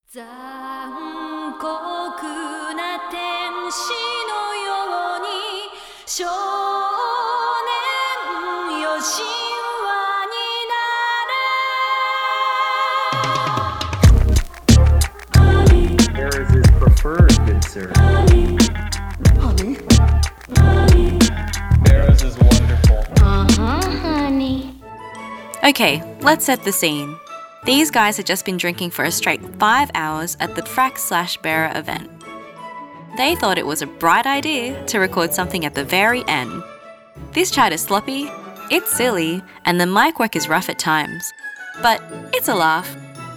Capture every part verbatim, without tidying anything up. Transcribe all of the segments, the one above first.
残酷な天使のように少年よ神話になれ There is his preferred good sir. Honey. Barrows is wonderful. Uh-huh, honey. Okay, let's set the scene. These guys had just been drinking for a straight five hours at the Frack slash Bearer event. They thought it was a bright idea to record something at the very end. This chat is sloppy, it's silly, and the mic work is rough at times. But it's a laugh.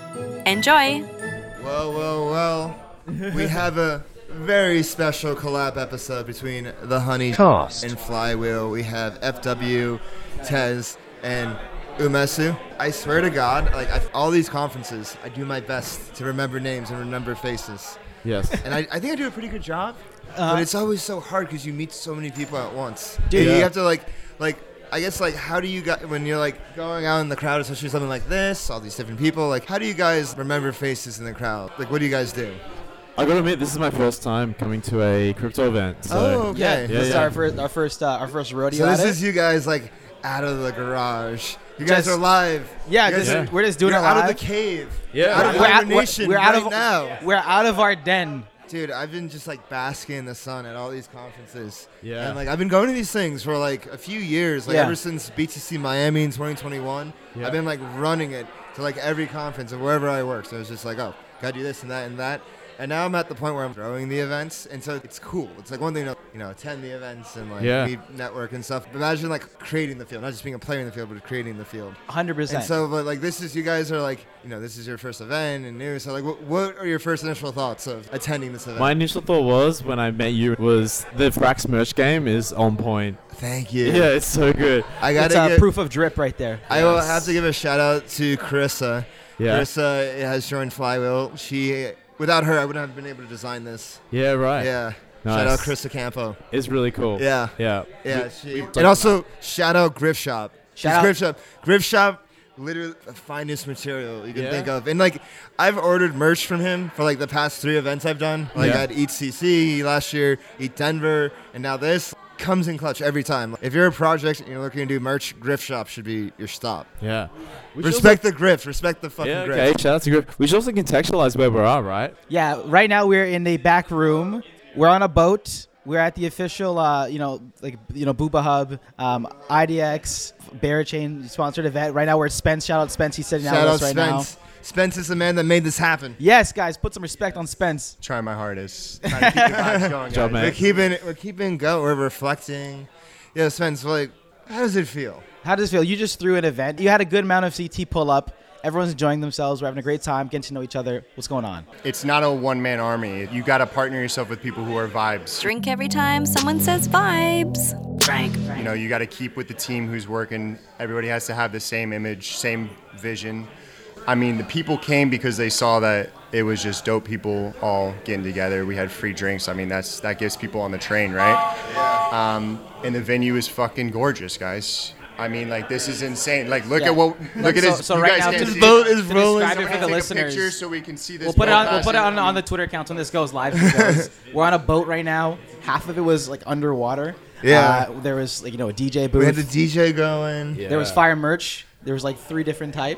Enjoy! Well, well, well. We have a very special collab episode between The Honey Cast. and Flywheel. We have F W, Tez, and Umesu. I swear to God, like I, all these conferences, I do my best to remember names and remember faces. Yes. And I, I think I do a pretty good job. Uh-huh. But it's always so hard because you meet so many people at once. Dude, And yeah. you have to like, like I guess like how do you guys when you're like going out in the crowd, especially something like this, all these different people, like how do you guys remember faces in the crowd? Like what do you guys do? I gotta admit, this is my first time coming to a crypto event. So Oh, okay. Yeah, Yeah, this is yeah. our first, our first, uh, our first rodeo. So this at it. is you guys like out of the garage. You guys Just- are live. Yeah, You guys just- are- we're just doing you're it out live. of the cave. Yeah. You're out of we're, out, we're, hibernation we're out right of now. we're out of our den. Dude, I've been just like basking in the sun at all these conferences. Yeah. And like I've been going to these things for like a few years, like Yeah. ever since B T C Miami in twenty twenty-one. Yeah. I've been like running it to like every conference and wherever I work. So it's just like, oh, gotta do this and that and that. And now I'm at the point where I'm throwing the events, and so it's cool. It's like one thing to, you know, attend the events and like Yeah. meet, network and stuff. But imagine like creating the field, not just being a player in the field, but creating the field. one hundred And percent. so, but like this is, you guys are like, you know, this is your first event and new. So like, what, what are your first initial thoughts of attending this event? my initial thought was when I met you was the Frax merch game is on point. Thank you. Yeah, it's so good. I That's gotta uh, give, proof of drip right there. I will Yes. have to give a shout out to Carissa. Yeah. Carissa has joined Flywheel. She, without her, I wouldn't have been able to design this. Yeah, right. Yeah. Nice. Shout out Carissa Campo. It's really cool. Yeah. Yeah. Yeah. She, and also shout out Griff Shop. Shout She's out- Griff Shop. Griff Shop, literally the finest material you can Yeah. think of. And like, I've ordered merch from him for like the past three events I've done. Like Yeah. at Eat C C last year, Eat Denver, and now this. Comes in clutch every time. If you're a project and you're looking to do merch, Griff Shop should be your stop. Yeah. We should Respect the Griff. Respect the also- fucking Yeah, Griff. okay. Shout out to Griff. We should also contextualize where we are, right? Yeah, right now we're in the back room. We're on a boat. We're at the official, uh, you know, like you know, Booba Hub, um, I D X, Barachain sponsored event. Right now we're at Spence. Shout out Spence. He's sitting Shout out out with us right Spence. Spence is the man that made this happen. now. Yes, guys, put some respect on Spence. Trying my hardest. Trying to keep the vibes going, Good job, guys. man. We're keeping we're keeping go. We're reflecting. Yeah, Spence. Like, how does it feel? How does it feel? You just threw an event. You had a good amount of C T pull up. Everyone's enjoying themselves. We're having a great time, getting to know each other. What's going on? It's not a one-man army. You got to partner yourself with people who are vibes. Drink every time someone says vibes. Drank. You know, you got to keep with the team who's working. Everybody has to have the same image, same vision. I mean, the people came because they saw that it was just dope people all getting together. We had free drinks. I mean, that's that gives people on the train, right? Um, and the venue is fucking gorgeous, guys. I mean, like, this is insane. Like, look Yeah. at what, look at So- this. so you right guys now, can't to see boat it. is To rolling. describe it for Someone the take a listeners. picture so we can see this. We'll put it boat on. We'll put it passing. on, on the Twitter accounts when this goes live. It goes. We're on a boat right now. Half of it was like underwater. Yeah. Uh, there was like you know a D J booth. We had the D J going. Yeah. There was fire merch. There was like three different type.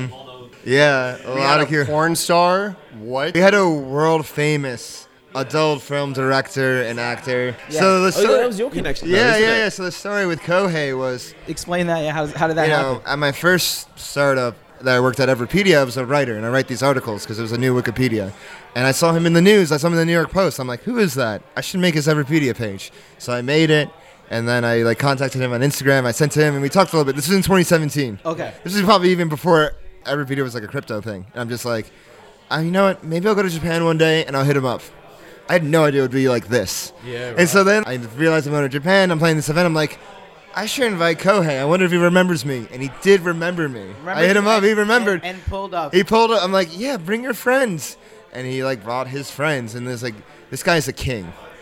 Yeah, a We lot had of a here. porn star. What? We had a world famous adult film director and actor. So the Oh, story, that was your connection. though, yeah, isn't yeah, it? yeah. So the story with Kohei was, Explain that. Yeah, how, how did that you happen? know, at my first startup that I worked at Everpedia, I was a writer, and I write these articles because it was a new Wikipedia. And I saw him in the news. I saw him in the New York Post. I'm like, who is that? I should make his Everpedia page. So I made it, and then I like contacted him on Instagram. I sent to him, and we talked a little bit. This was in twenty seventeen. Okay. This is probably even before Everpedia was like a crypto thing. And I'm just like, uh, you know what? Maybe I'll go to Japan one day, and I'll hit him up. I had no idea it would be like this. Yeah, And so then I realized I'm going to Japan. I'm playing this event. I'm like, I should invite Kohei. I wonder if he remembers me. And he did remember me. I hit him up. He remembered. And, and pulled up. He pulled up. I'm like, yeah, bring your friends. And he like brought his friends. And there's like, this guy's a king.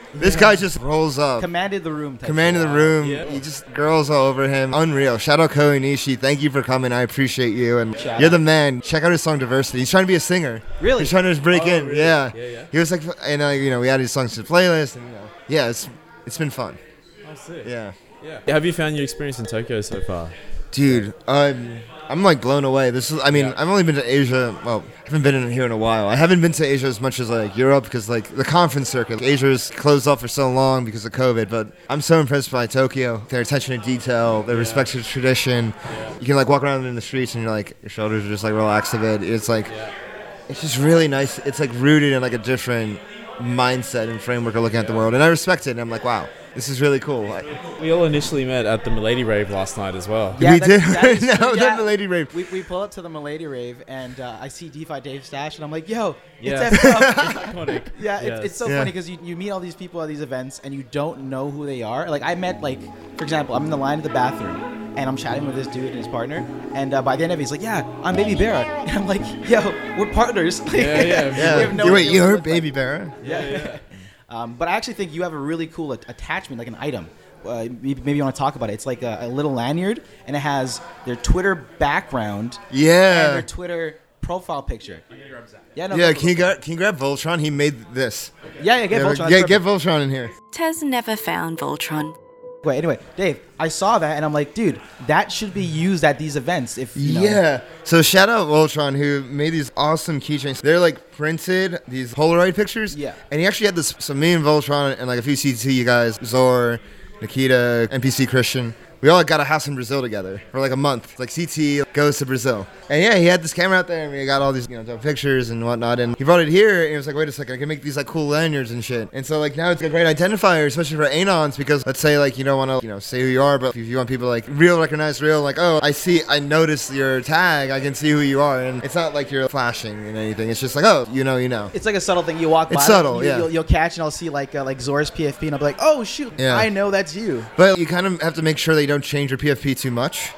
This guy just rolls up. Commanded the room. type Commanded the shit. room. Yeah. He just girls all over him. Unreal. Shout out Ko Inishi. Thank you for coming. I appreciate you. And Shout you're out. the man. Check out his song Diversity. He's trying to be a singer. Really? He's trying to just break Oh, in. really? Yeah. Yeah, yeah. He was like, and uh, you know, we added his songs to the playlist, and you know, yeah, it's it's been fun. Oh, sick. Yeah. Yeah. Have you found your experience in Tokyo so far? Dude, I'm I'm like blown away. This is I mean, Yeah. I've only been to Asia, well, I haven't been in here in a while. I haven't been to Asia as much as like Europe because like the conference circuit. Asia's closed off for so long because of COVID, but I'm so impressed by Tokyo. Their attention to detail, their respect to tradition. You can like walk around in the streets and you're like your shoulders are just like relaxed a bit. It's like it's just really nice. It's like rooted in like a different mindset and framework of looking at the world. And I respect it and I'm like, wow, this is really cool. Like, We all initially met at the Milady Rave last night as well. Yeah, we that- did that is no, true, yeah. that Milady Rave. We, we pull up to the Milady Rave, and uh, I see DeFi Dave Stash, and I'm like, yo, Yeah. it's F up. Iconic. Yeah, Yes. it's, it's so Yeah. funny because you, you meet all these people at these events, and you don't know who they are. Like, I met, like, for example, I'm in the line at the bathroom, and I'm chatting with this dude and his partner, and uh, by the end of it, he's like, yeah, I'm Baby Barra. And I'm like, yo, we're partners. Yeah, yeah. Yeah. We have no You- wait, idea you what we heard look like. Baby Barra? Yeah. um, but I actually think you have a really cool a- attachment, like an item. Uh, maybe maybe you want to talk about it. It's like a, a little lanyard, and it has their Twitter background and Yeah. their Twitter profile picture. Yeah, no, Yeah, go- can you, grab, can you grab Voltron? He made this. yeah, yeah, get yeah, Voltron. yeah, That's get perfect. Voltron in here. Tez never found Voltron. Wait, anyway, Dave, I saw that, and I'm like, dude, that should be used at these events. If you know. Yeah. So shout out Voltron who made these awesome keychains. They're like printed, these Polaroid pictures. Yeah. And he actually had this, so me and Voltron and like a few C T guys, Zor, Nikita, N P C Christian, we all got a house in Brazil together for like a month. Like C T goes to Brazil. And yeah, he had this camera out there and we got all these, you know, dope pictures and whatnot. And he brought it here and he was like, wait a second, I can make these like cool lanyards and shit. And so like now it's a great identifier, especially for Anons, because let's say like you don't want to, you know, say who you are, but if you want people to, like real recognize real, like, oh, I see, I noticed your tag, I can see who you are. And it's not like you're flashing and anything. It's just like, oh, you know, you know. It's like a subtle thing. You walk by, It's subtle, you, yeah. You'll, you'll catch, and I'll see like uh, like Zora's P F P, and I'll be like, oh shoot, Yeah. I know that's you. But you kind of have to make sure that you don't change your P F P too much.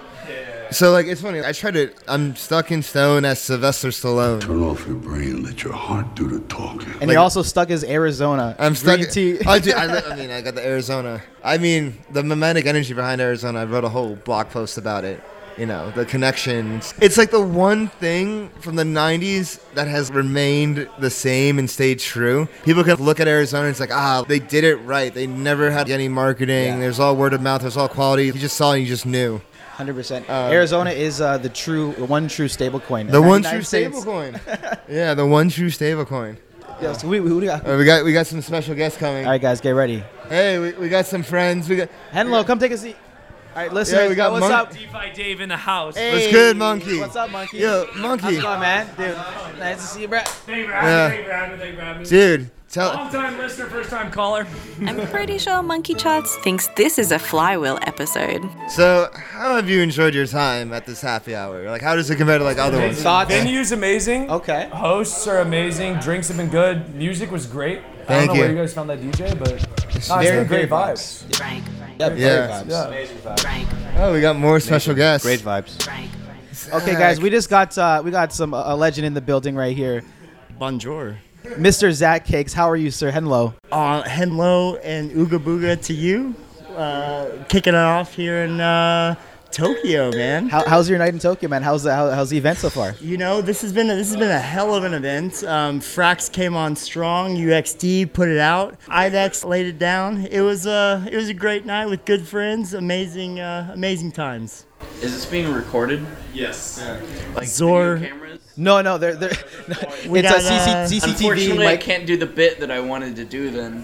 So like it's funny. I try to. I'm stuck in stone as Sylvester Stallone. Turn off your brain and let your heart do the talking. And Like- you're also stuck as Arizona. I'm stuck. Green tea. I, do, I, li- I mean, I got the Arizona. I mean, the mimetic energy behind Arizona. I wrote a whole blog post about it. You know, the connections. It's like the one thing from the nineties that has remained the same and stayed true. People can look at Arizona and it's like, ah, they did it right. They never had any marketing. Yeah. There's all word of mouth. There's all quality. You just saw it and you just knew. Hundred percent. Arizona is uh, the true, the one true stable coin. The in one the true United States. stable coin. Yeah, the one true stable coin. Yeah, so we, we, we got, Uh, we got we got some special guests coming. all right, guys, get ready. Hey, we, we got some friends. We got Henlo, come take a seat. All right, listeners, we got what's Monk- up? DeFi Dave in the house. Hey, What's good, Monkey? What's up, Monkey? Yo, How's Monkey. it going, man? Dude, nice to see you, bro. Thank you for Yeah. having me. Thank you for having me. Thank you for having me. Dude, tell Long time listener, first time caller. I'm pretty sure Monkey Charts thinks this is a flywheel episode. So, how have you enjoyed your time at this happy hour? Like, how does it compare to like other ones? Thoughts? Venue's amazing. Okay. Hosts are amazing. Drinks have been good. Music was great. I Thank don't know where you. you guys found that D J, but no, it's Very, been great very vibes. Frank, Yep, Yeah. very vibes. Yeah. Oh, we got more special guests. Great vibes. Okay, guys, we just got uh, we got some uh, a legend in the building right here, Bonjour. Mister Zach Cakes. How are you, sir? Henlo. Uh, hello and ooga booga to you. Uh, kicking it off here in uh, Tokyo, man. How, how's your night in Tokyo, man? How's the how, how's the event so far? You know, this has been a, this has been a hell of an event. Um, Frax came on strong. U X D put it out. I D E X laid it down. It was a it was a great night with good friends. Amazing uh, amazing times. Is this being recorded? Yes. Like Zor- video cameras? No, no, they're, they're We it's got, a C C, uh, C C T V. Unfortunately, I mic. can't do the bit that I wanted to do then.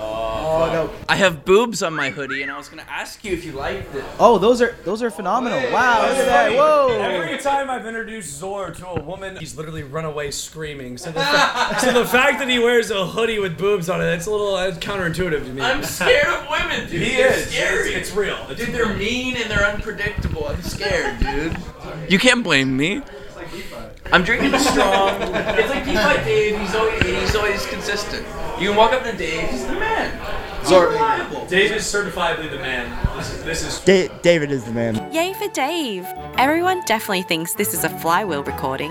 Oh, no. I have boobs on my hoodie, and I was gonna ask you if you liked it. Oh, those are those are phenomenal. Wow, look at that. Whoa. Every time I've introduced Zor to a woman, he's literally run away screaming. So the, fa- so the fact that he wears a hoodie with boobs on it, it's a little uh, counterintuitive to me. I'm scared of women, dude. He They're is. scary. It's, it's real. It's Dude, they're mean and they're unpredictable. I'm scared, dude. You can't blame me. I'm drinking strong. It's like DeFi Dave. He's always he's always consistent. You can walk up to Dave. He's the man. Zor- reliable. Dave is certifiably the man. This is this is. Da- David is the man. Yay for Dave! Everyone definitely thinks this is a flywheel recording.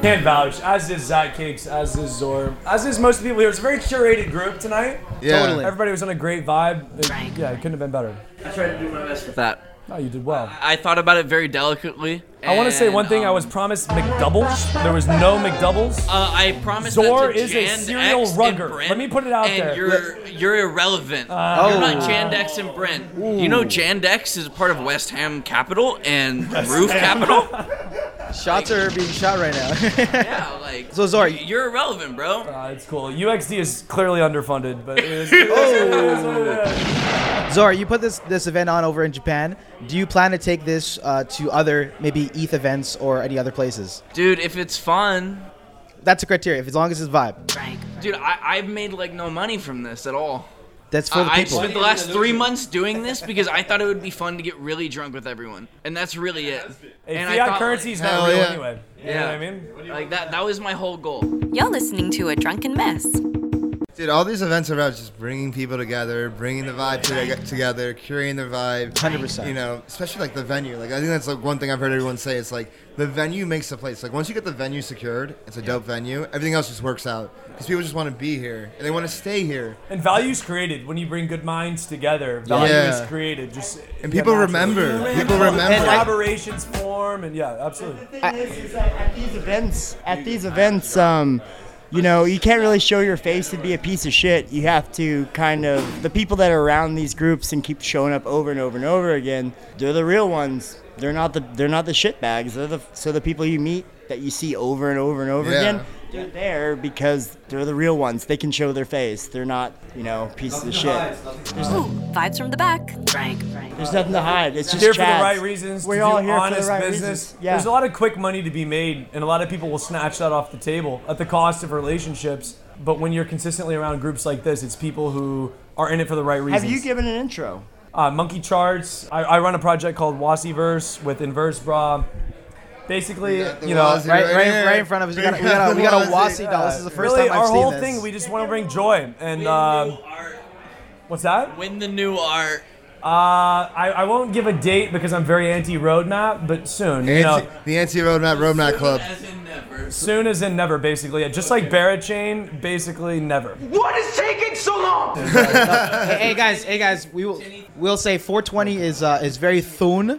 Can't vouch. As is Zach Cakes, as is Zor, as is most of the people here. It's a very curated group tonight. Yeah. Totally. Everybody was on a great vibe. It- yeah, it couldn't have been better. I tried to do my best with that. No, you did well. I thought about it very delicately. I want to say one and, thing. I um, was promised McDoubles. There was no McDoubles. Uh, I promised Zor that to is a Jan serial X and rugger. Brent, Let me put it out and there. You're you're irrelevant. Uh, you're Oh. not Jandex and Brent. You know Jandex is a part of West Ham Capital and Roof Capital. Shots are being shot right now. Yeah, like So Zor, you're irrelevant, bro. Uh, it's cool. U X D is clearly underfunded, but it is, it is, it is what it is. Zor, you put this this event on over in Japan. Do you plan to take this uh, to other maybe E T H events or any other places? Dude, if it's fun. That's a criteria. If as long as it's vibe. Dude, I, I've made like no money from this at all. That's for the I, I people. spent the last three months doing this because I thought it would be fun to get really drunk with everyone, and that's really it. Hey, and fiat I thought, currency's like, not hell real yeah. anyway. You Yeah, know what I mean? Like that. That was my whole goal. You're listening to A Drunken Mess. Dude, all these events are about just bringing people together, bringing the vibe to, together, curating the vibe. one hundred percent. You know, especially like the venue. Like I think that's like one thing I've heard everyone say. It's like the venue makes the place. Like once you get the venue secured, it's a dope venue. Everything else just works out because people just want to be here and they want to stay here. And value's created when you bring good minds together. Value Yeah. is created. Just And yeah, people naturally. remember. People And remember. collaborations form, and yeah, absolutely. The thing is, is that at these events, at these events, um, you know, you can't really show your face and be a piece of shit. You have to kind of, the people that are around these groups and keep showing up over and over and over again, they're the real ones. They're not the they're not the shit bags. They're the so the people you meet that you see over and over and over Yeah. again, they're there because they're the real ones. They can show their face. They're not, you know, pieces of shit. There's, Ooh, vibes from the back. there's nothing to hide. It's just Here for the chads. right reasons. We're to all do here for honest the right business. reasons. Yeah. There's a lot of quick money to be made, and a lot of people will snatch that off the table at the cost of relationships. But when you're consistently around groups like this, it's people who are in it for the right reasons. Have you given an intro? Uh, Monkey Charts. I, I run a project called Wassiverse with Inverse Bra. Basically, the you know, Wazzy Right, right right, here. right in front of us. We got, a- we got, a, we got a Wasi Yeah, doll. This is the first really, time I've our seen whole this. thing, we just want to bring joy. And um, what's that? Win the new art. Uh, I, I won't give a date because I'm very anti-roadmap, but soon. You know, Anti, the Anti Roadmap Roadmap Club. As in never. soon as in never, basically. Yeah, just like Barrett Chain, basically never. What is taking so long? hey, hey guys, hey guys, we will we'll say four twenty is uh, is very thun.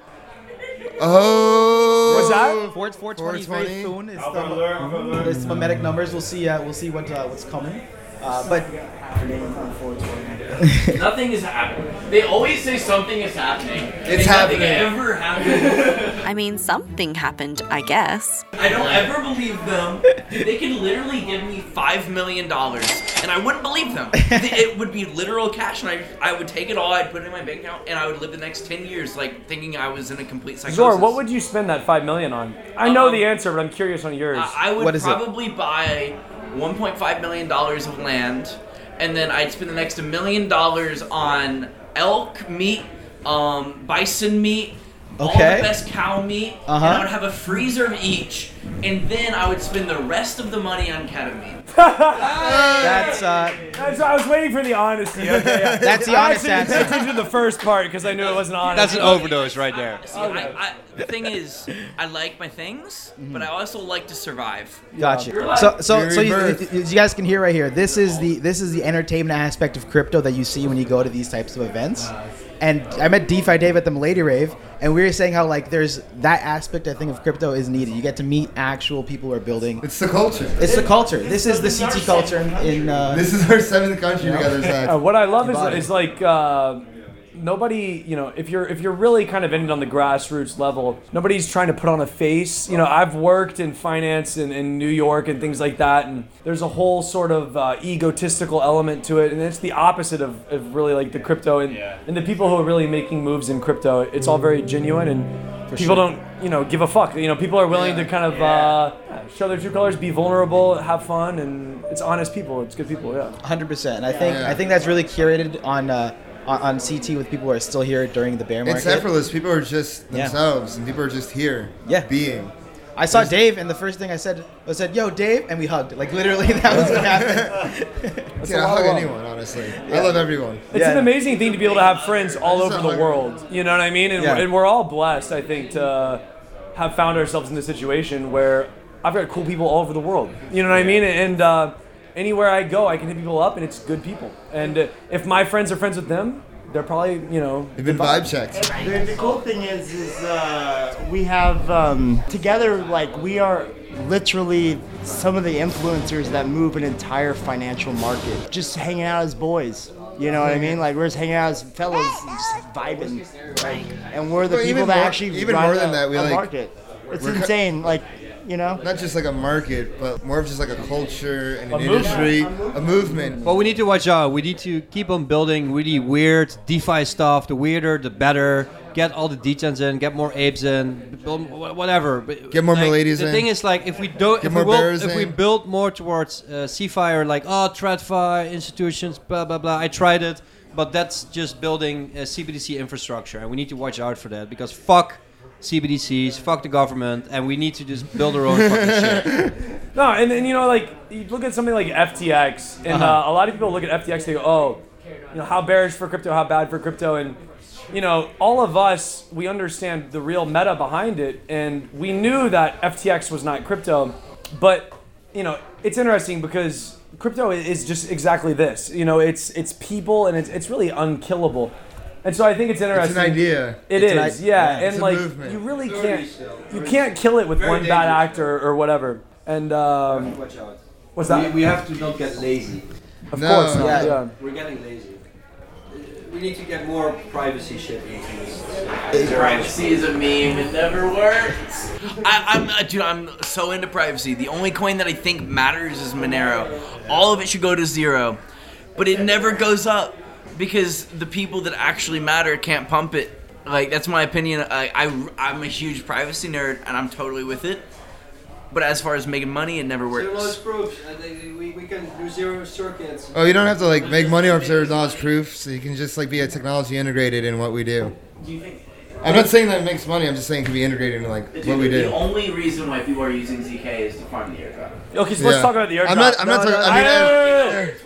Oh. What's that? four, four twenty is very four thun. It's the, it's the mimetic numbers. We'll see. Uh, we'll see what uh, what's coming. Uh, but Nothing is happening. They always say something is happening. It's and happening. Nothing ever happens. I mean, something happened, I guess. I don't ever believe them. They can literally give me five million dollars, and I wouldn't believe them. It would be literal cash, and I I would take it all. I'd put it in my bank account, and I would live the next ten years like thinking I was in a complete psychosis. Zor, what would you spend that five million on? I know Um, the answer, but I'm curious on yours. I, I would What is it? probably buy one point five million dollars of land, and then I'd spend the next a million dollars on elk meat, um, bison meat, all Okay. the best cow meat, Uh-huh. and I would have a freezer of each, and then I would spend the rest of the money on ketamine. that's uh, That's, I was waiting for the honesty. Okay, yeah. That's the I honest actually answer. paid attention to the first part because I knew it wasn't honest. That's an overdose right there. See, I, I, the thing is, I like my things, but I also like to survive. Gotcha. So, so, You're so you, rebirth. you guys can hear right here. This is the this is the entertainment aspect of crypto that you see when you go to these types of events. And I met DeFi Dave at the Milady Rave, and we were saying how like there's that aspect I think of crypto is needed. You get to meet actual people who are building. It's the culture. It's the culture. This is the C T culture in. in uh, This is our seventh country together, Zach. Uh, what I love is, Embodied. is like uh, nobody, you know, if you're if you're really kind of in it on the grassroots level, nobody's trying to put on a face. You know, I've worked in finance in, in New York and things like that, and there's a whole sort of uh, egotistical element to it, and it's the opposite of, of really like the crypto and, and the people who are really making moves in crypto. It's all very genuine, and people sure. don't, you know, give a fuck. You know, people are willing Yeah. to kind of uh, show their true colors, be vulnerable, have fun, and it's honest people. It's good people, yeah. one hundred percent. And I think Yeah. I think that's really curated on uh, on, on C T with people who are still here during the bear market. It's effortless. People are just Yeah. themselves, and people are just here. Yeah. Being. I saw Dave, and the first thing I said was, "Said, yo, Dave," and we hugged. Like literally, that was what happened. Dude, I hug anyone, honestly. I love everyone. It's Yeah. an amazing thing to be able to have friends all It's over not the like- world. You know what I mean? And, Yeah. we're, and we're all blessed, I think, to have found ourselves in this situation where I've got cool people all over the world. You know what I mean? And uh, anywhere I go, I can hit people up, and it's good people. And uh, if my friends are friends with them, they're probably, you know... They've been vibe checked. The, the cool thing is, is uh, we have, um, together, like, we are literally some of the influencers that move an entire financial market. Just hanging out as boys. You know what I mean? Like, we're just hanging out as fellas, just vibing. Like, and we're the Well, people even that more- actually even run more than a, that, we a like- market. It's we're cu- insane. Like, you know? Not just like a market, but more of just like a culture and an A industry, movement. a movement. But we need to watch out. We need to keep on building really weird DeFi stuff. The weirder, the better. Get all the degens in. Get more apes in. Build wh- whatever. But, Get more like, ladies the in. The thing is, like, if we don't, Get if, more we, will, bears if we in. build more towards uh, CeFi or like, oh, TradFi institutions, blah blah blah. I tried it, but that's just building a C B D C infrastructure, and we need to watch out for that because fuck C B D Cs, fuck the government, and we need to just build our own fucking shit. No, and then, you know, like, you look at something like F T X, and Uh-huh. uh, a lot of people look at F T X, they go, oh, you know, how bearish for crypto, how bad for crypto, and, you know, all of us, we understand the real meta behind it, and we knew that F T X was not crypto, but, you know, it's interesting because crypto is just exactly this. You know, it's it's people, and it's it's really unkillable. And so I think it's interesting. It's an idea. It It's an is, i- yeah. yeah, And it's a like, movement. you really Very can't, still. you can't kill it with Very one bad dangerous. actor or whatever. And um, Watch out. what's that? We, we have to not get lazy. Of No. course not, Yeah. yeah. We're getting lazy. We need to get more privacy shit into this. Privacy is a meme. It never works. I, I'm, uh, dude. I'm so into privacy. The only coin that I think matters is Monero. All of it should go to zero, but it never goes up because the people that actually matter can't pump it. Like, that's my opinion. I, I I'm a huge privacy nerd, and I'm totally with it. But as far as making money, it never works. Zero knowledge proofs. I think we, we can do zero circuits. Oh, you don't have to like make money off zero knowledge proof, so you can just like be a technology integrated in what we do. Do you think? I'm not saying that it makes money. I'm just saying it can be integrated in like Dude, what we The do. only reason why people are using Z K is to farm the airdrop. Okay, so let's Yeah. talk about the airdrop. I'm not- I'm not No, talking- no, I mean,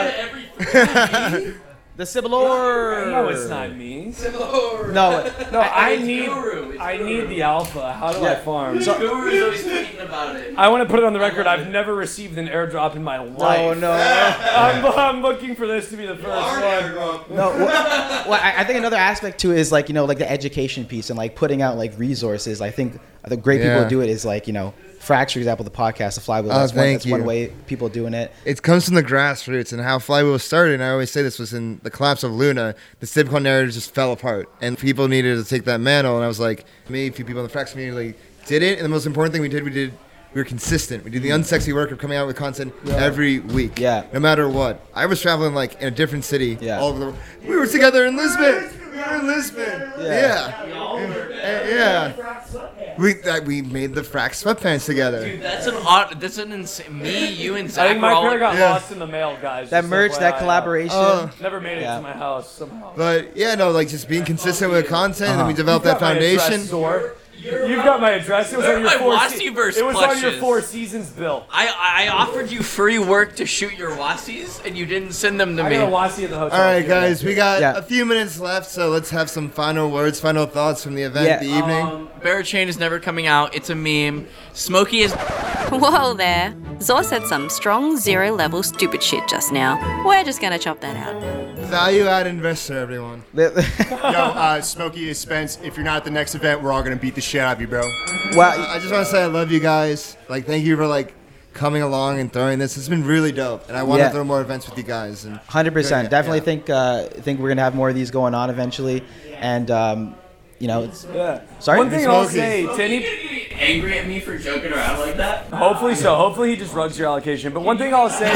I- I- The Sibilor. No, it's not me. No, no, I, It's need, Guru. It's I Guru. need the alpha. How do I Yeah. farm? So- Guru's always tweeting about it. I want to put it on the record. I've never received an airdrop in my life. no. I'm, I'm looking for this to be the first one. No, well, well I, I think another aspect too is like, you know, like the education piece and like putting out like resources. I think the great people Yeah. who do it is like, you know, Frax, for example, the podcast, the Flywheel. Oh, That's, one, thank that's one you. way people doing it. It comes from the grassroots and how Flywheel started. And I always say this was in the collapse of Luna. The stablecoin narrative just fell apart, and people needed to take that mantle. And I was like, me, a few people in the Frax community did it. And the most important thing we did, we did, we were consistent. We did the unsexy work of coming out with content Yeah. every week, Yeah. no matter what. I was traveling like in a different city, Yeah. all over the world. We were together in Lisbon. We were in Lisbon. Yeah. Yeah. Yeah. We that we made the Frax sweatpants together. Dude, that's an odd. That's an insane. Me, you, and I Zach. think were my all pair got Yeah. lost in the mail, guys. That just merch, F Y I. that collaboration. Oh. Never made it Yeah. to my house somehow. But yeah, no, like just being consistent with content, and then we Uh-huh. developed You've that got my address, foundation. Zor. You've got my address. It was Where on are your my four. Wassiverse it was on your plushes? Four Seasons bill. I, I offered you free work to shoot your wassies, and you didn't send them to I me. got a Wassie at the hotel. All right, guys, we got Yeah. a few minutes left, so let's have some final words, final thoughts from the event, Yeah. the evening. Um, Barachain is never coming out. It's a meme. Smokey is. Whoa there. Zor said some strong zero level stupid shit just now. We're just gonna chop that out. Value add investor, everyone. Yo, uh, Smokey is Spence. If you're not at the next event, we're all gonna beat the shit out of you, bro. Well, I just want to say I love you guys. Like, thank you for like coming along and throwing this. It's been really dope, and I want Yeah. to throw more events with you guys. And Hundred percent. Yeah, Definitely yeah. think uh, think we're gonna have more of these going on eventually, and um, you know, it's, Yeah. Sorry? One thing I'll Smokey. say, to any, angry at me for joking around like that. hopefully so. Hopefully he just rugs your allocation. But one thing I'll say,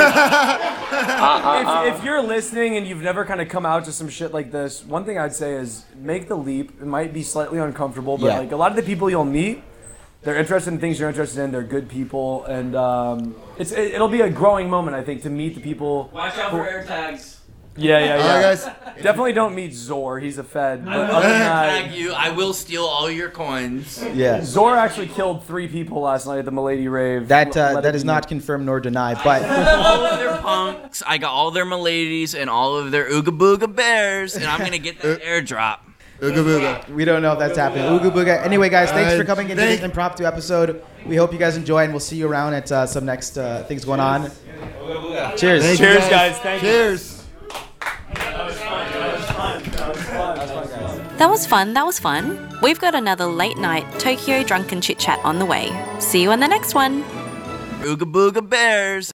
if, if you're listening and you've never kind of come out to some shit like this, one thing I'd say is make the leap. It might be slightly uncomfortable, but Yeah. like a lot of the people you'll meet, they're interested in things you're interested in. They're good people, and um, it's it, it'll be a growing moment, I think, to meet the people. Watch out who- for air tags. Yeah, yeah, yeah. All right, guys. Definitely don't meet Zor. He's a Fed. But I will other than tag that, you. I will steal all your coins. yeah. Zor actually killed three people last night at the Milady rave. That Let uh, it that be is known. not confirmed nor denied, but all of their punks. I got all their miladies and all of their ooga booga bears, and I'm gonna get that airdrop. Ooga booga. We don't know if that's happening. Ooga booga. Anyway, guys, thanks Uh, for coming into thank- this impromptu episode. We hope you guys enjoy, and we'll see you around at uh, some next uh, things going on. Cheers. Thank you, Cheers, guys. Thank you. Cheers. That was fun, that was fun. We've got another late night Tokyo drunken chit chat on the way. See you on the next one. Ooga booga bears.